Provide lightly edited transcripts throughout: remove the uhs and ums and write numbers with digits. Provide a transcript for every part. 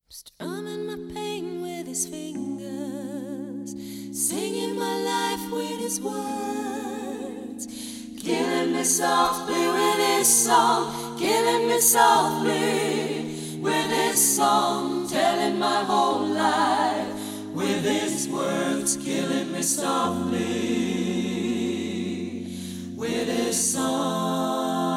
Strumming my pain with his fingers, singing my life with his words, killing me softly with his song, killing me softly with his song, telling my whole life with his words, killing me softly with his song.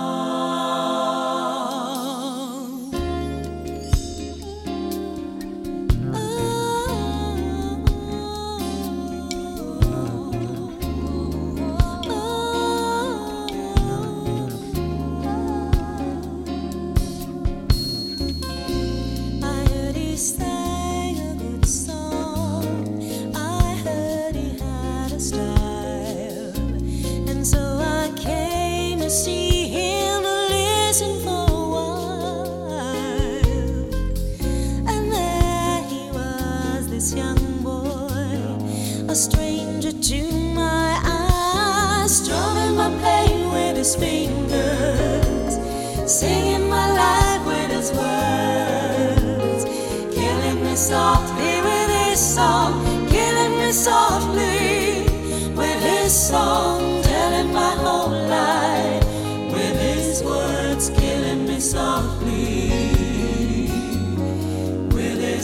Sang a good song. I heard he had a style, and so I came to see him to listen for a while. And there he was, this young boy, a stranger to my eyes, strumming my pain with his fingers, singing my life with his words, softly with his song, killing me softly with his song, telling my whole life with his words, killing me softly with his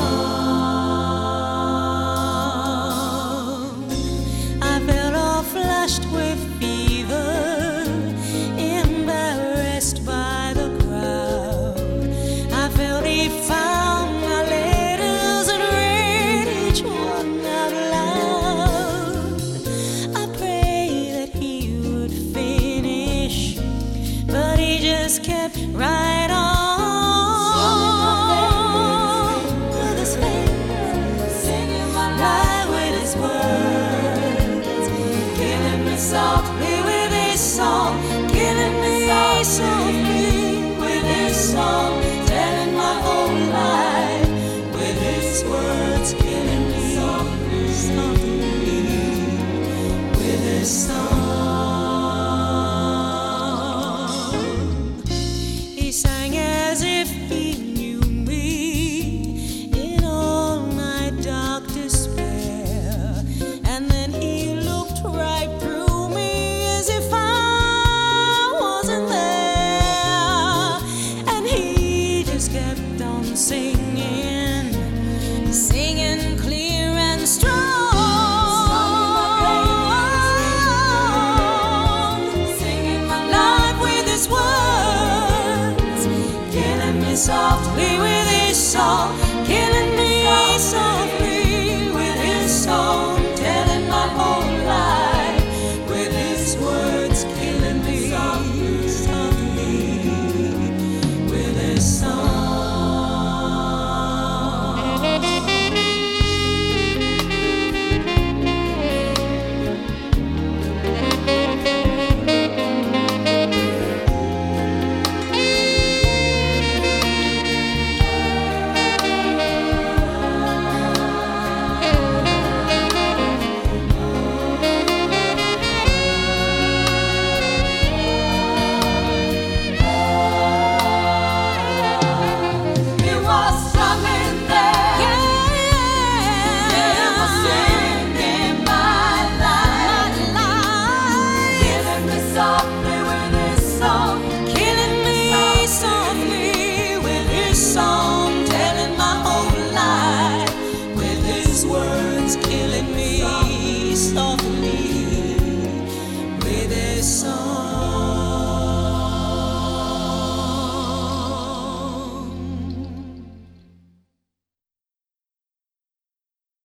song. I felt all flushed with fever, embarrassed by the crowd. I felt he found kept right on with his fingers, singing my life with his words, killing me softly with his song, killing me softly with his song, telling my whole life with his words, killing me softly with his song. He sang as if he knew me in all my dark despair, and then he looked right through me as if I wasn't there, and he just kept on singing, singing clear and strong, singing my life with his words, softly with his song, killing me softly with his song, telling my whole life with his words, killing me softly with his song. Words killing me.